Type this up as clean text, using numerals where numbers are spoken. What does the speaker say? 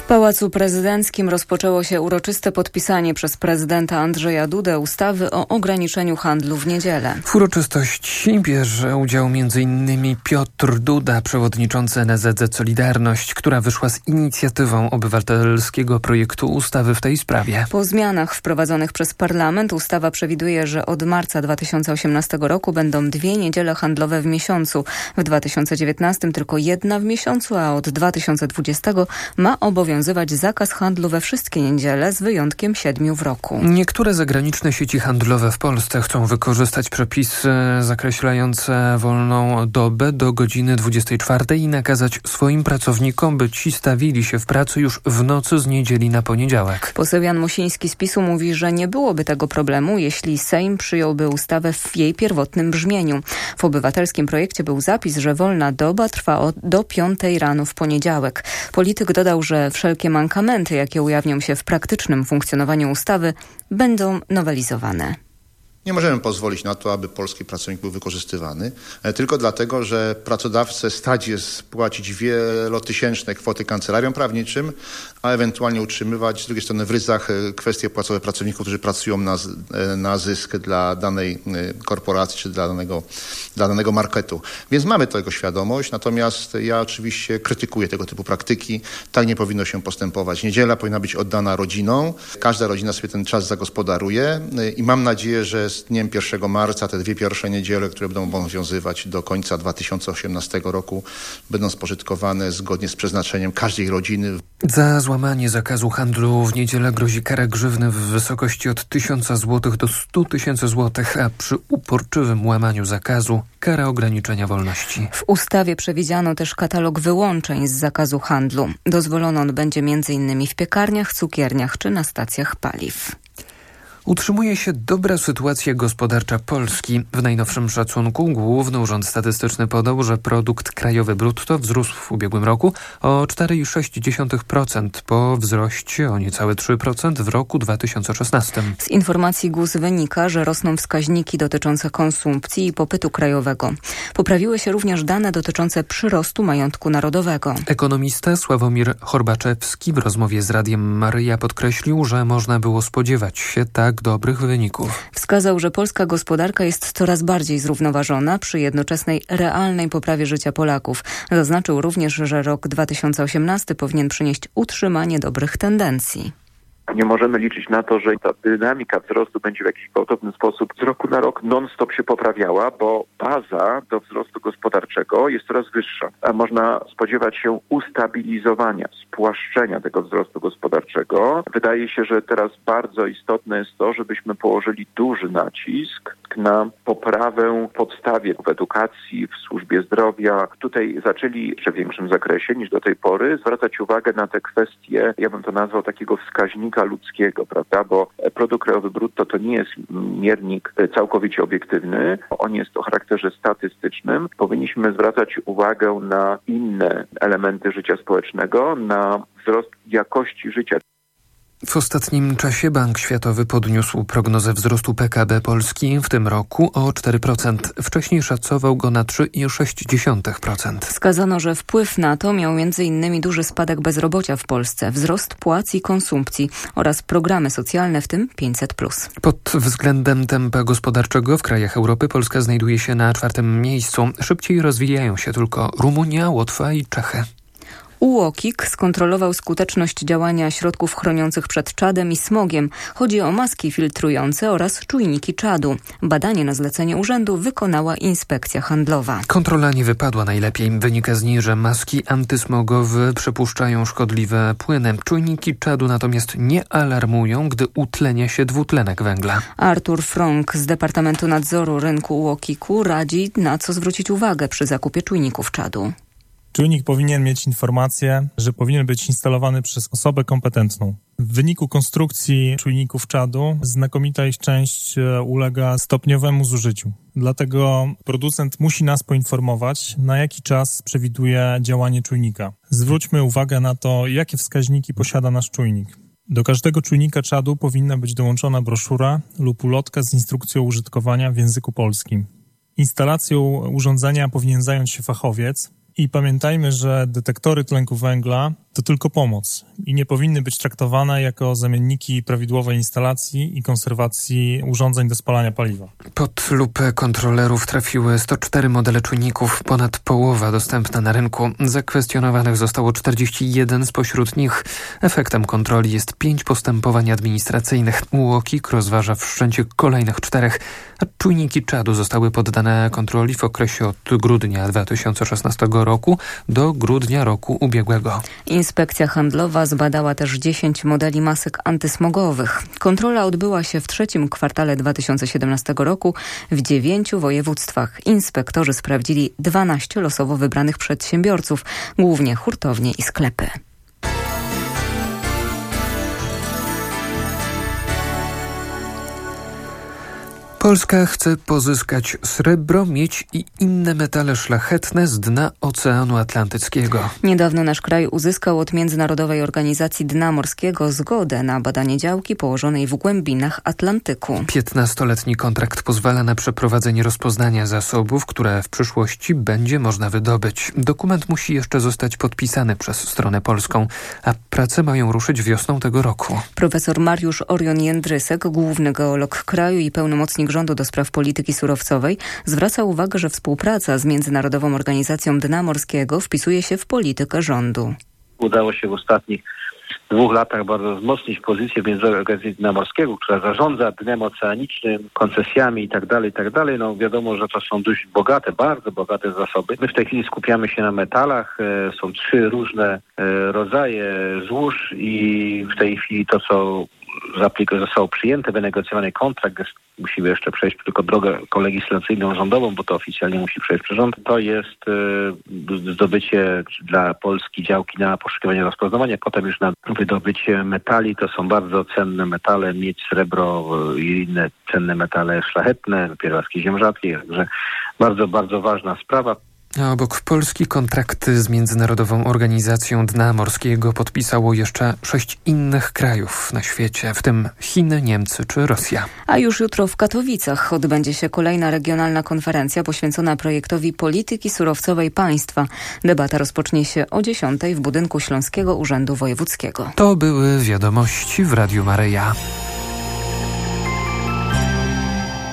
Pałacu Prezydenckim rozpoczęło się uroczyste podpisanie przez prezydenta Andrzeja Dudę ustawy o ograniczeniu handlu w niedzielę. W uroczystości bierze udział m.in. Piotr Duda, przewodniczący NSZZ Solidarność, która wyszła z inicjatywą obywatelskiego projektu ustawy w tej sprawie. Po zmianach wprowadzonych przez parlament ustawa przewiduje, że od marca 2018 roku będą 2 niedziele handlowe w miesiącu. W 2019 tylko 1 w miesiącu, a od 2020 ma obowiązywać zakaz handlu we wszystkie niedziele z wyjątkiem 7 w roku. Niektóre zagraniczne sieci handlowe w Polsce chcą wykorzystać przepisy zakreślające wolną dobę do godziny 24 i nakazać swoim pracownikom, by ci stawili się w pracy już w nocy z niedzieli na poniedziałek. Poseł Jan Mosiński z PiS-u mówi, że nie byłoby tego problemu, jeśli Sejm przyjąłby ustawę w jej pierwotnym brzmieniu. W obywatelskim projekcie był zapis, że wolna doba trwa do 5 rano w poniedziałek. Polityk dodał, że wszelkie mankamenty, jakie ujawnią się w praktycznym funkcjonowaniu ustawy, będą nowelizowane. Nie możemy pozwolić na to, aby polski pracownik był wykorzystywany, tylko dlatego, że pracodawcę stać jest płacić wielotysięczne kwoty kancelariom prawniczym, a ewentualnie utrzymywać z drugiej strony w ryzach kwestie płacowe pracowników, którzy pracują na zysk dla danej korporacji czy dla danego marketu. Więc mamy tego świadomość, natomiast ja oczywiście krytykuję tego typu praktyki. Tak nie powinno się postępować. Niedziela powinna być oddana rodzinom. Każda rodzina sobie ten czas zagospodaruje i mam nadzieję, że z dniem 1 marca te 2 pierwsze niedziele, które będą obowiązywać do końca 2018 roku, będą spożytkowane zgodnie z przeznaczeniem każdej rodziny. Za złamanie zakazu handlu w niedzielę grozi kara grzywny w wysokości od 1000 zł do 100 000 zł, a przy uporczywym łamaniu zakazu kara ograniczenia wolności. W ustawie przewidziano też katalog wyłączeń z zakazu handlu. Dozwolony on będzie m.in. w piekarniach, cukierniach czy na stacjach paliw. Utrzymuje się dobra sytuacja gospodarcza Polski. W najnowszym szacunku Główny Urząd Statystyczny podał, że produkt krajowy brutto wzrósł w ubiegłym roku o 4,6% po wzroście o niecałe 3% w roku 2016. Z informacji GUS wynika, że rosną wskaźniki dotyczące konsumpcji i popytu krajowego. Poprawiły się również dane dotyczące przyrostu majątku narodowego. Ekonomista Sławomir Horbaczewski w rozmowie z Radiem Maryja podkreślił, że można było spodziewać się tak dobrych wyników. Wskazał, że polska gospodarka jest coraz bardziej zrównoważona przy jednoczesnej realnej poprawie życia Polaków. Zaznaczył również, że rok 2018 powinien przynieść utrzymanie dobrych tendencji. Nie możemy liczyć na to, że ta dynamika wzrostu będzie w jakiś gwałtowny sposób z roku na rok non-stop się poprawiała, bo baza do wzrostu gospodarczego jest coraz wyższa. A można spodziewać się ustabilizowania, spłaszczenia tego wzrostu gospodarczego. Wydaje się, że teraz bardzo istotne jest to, żebyśmy położyli duży nacisk na poprawę w podstawie w edukacji, w służbie zdrowia. Tutaj zaczęli w większym zakresie niż do tej pory zwracać uwagę na te kwestie, ja bym to nazwał takiego wskaźnika ludzkiego, prawda, bo produkt krajowy brutto to nie jest miernik całkowicie obiektywny, on jest o charakterze statystycznym. Powinniśmy zwracać uwagę na inne elementy życia społecznego, na wzrost jakości życia. W ostatnim czasie Bank Światowy podniósł prognozę wzrostu PKB Polski w tym roku o 4%. Wcześniej szacował go na 3,6%. Wskazano, że wpływ na to miał m.in. duży spadek bezrobocia w Polsce, wzrost płac i konsumpcji oraz programy socjalne, w tym 500+. Pod względem tempa gospodarczego w krajach Europy Polska znajduje się na 4. miejscu. Szybciej rozwijają się tylko Rumunia, Łotwa i Czechy. UOKiK skontrolował skuteczność działania środków chroniących przed czadem i smogiem. Chodzi o maski filtrujące oraz czujniki czadu. Badanie na zlecenie urzędu wykonała Inspekcja Handlowa. Kontrola nie wypadła najlepiej. Wynika z niej, że maski antysmogowe przepuszczają szkodliwe płyny. Czujniki czadu natomiast nie alarmują, gdy utlenia się dwutlenek węgla. Artur Frąk z Departamentu Nadzoru Rynku UOKiK-u radzi, na co zwrócić uwagę przy zakupie czujników czadu. Czujnik powinien mieć informację, że powinien być instalowany przez osobę kompetentną. W wyniku konstrukcji czujników czadu znakomita ich część ulega stopniowemu zużyciu. Dlatego producent musi nas poinformować, na jaki czas przewiduje działanie czujnika. Zwróćmy uwagę na to, jakie wskaźniki posiada nasz czujnik. Do każdego czujnika czadu powinna być dołączona broszura lub ulotka z instrukcją użytkowania w języku polskim. Instalacją urządzenia powinien zająć się fachowiec. I pamiętajmy, że detektory tlenku węgla to tylko pomoc i nie powinny być traktowane jako zamienniki prawidłowej instalacji i konserwacji urządzeń do spalania paliwa. Pod lupę kontrolerów trafiły 104 modele czujników, ponad połowa dostępna na rynku. Zakwestionowanych zostało 41 spośród nich. Efektem kontroli jest 5 postępowań administracyjnych. UOKiK rozważa wszczęcie kolejnych 4, a czujniki czadu zostały poddane kontroli w okresie od grudnia 2016 roku do grudnia roku ubiegłego. Inspekcja handlowa zbadała też 10 modeli masek antysmogowych. Kontrola odbyła się w trzecim kwartale 2017 roku w 9 województwach. Inspektorzy sprawdzili 12 losowo wybranych przedsiębiorców, głównie hurtownie i sklepy. Polska chce pozyskać srebro, miedź i inne metale szlachetne z dna Oceanu Atlantyckiego. Niedawno nasz kraj uzyskał od Międzynarodowej Organizacji Dna Morskiego zgodę na badanie działki położonej w głębinach Atlantyku. 15-letni kontrakt pozwala na przeprowadzenie rozpoznania zasobów, które w przyszłości będzie można wydobyć. Dokument musi jeszcze zostać podpisany przez stronę polską, a prace mają ruszyć wiosną tego roku. Profesor Mariusz Orion-Jędrysek, główny geolog kraju i pełnomocnik rządu do spraw polityki surowcowej, zwraca uwagę, że współpraca z Międzynarodową Organizacją Dna Morskiego wpisuje się w politykę rządu. Udało się w ostatnich 2 latach bardzo wzmocnić pozycję Międzynarodowej Organizacji Dna Morskiego, która zarządza dnem oceanicznym, koncesjami itd. No wiadomo, że to są dość bogate, bardzo bogate zasoby. My w tej chwili skupiamy się na metalach. Są 3 różne rodzaje złóż i w tej chwili to, co zostało przyjęte, wynegocjowany kontrakt, musimy jeszcze przejść tylko drogę legislacyjną, rządową, bo to oficjalnie musi przejść przez rząd. To jest zdobycie dla Polski działki na poszukiwanie rozpoznawania, potem już na wydobycie metali. To są bardzo cenne metale, miedź, srebro i inne cenne metale szlachetne, pierwiastki ziem rzadkich, także bardzo, bardzo ważna sprawa. A obok Polski kontrakty z Międzynarodową Organizacją Dna Morskiego podpisało jeszcze 6 innych krajów na świecie, w tym Chiny, Niemcy czy Rosja. A już jutro w Katowicach odbędzie się kolejna regionalna konferencja poświęcona projektowi polityki surowcowej państwa. Debata rozpocznie się o 10:00 w budynku Śląskiego Urzędu Wojewódzkiego. To były wiadomości w Radiu Maryja.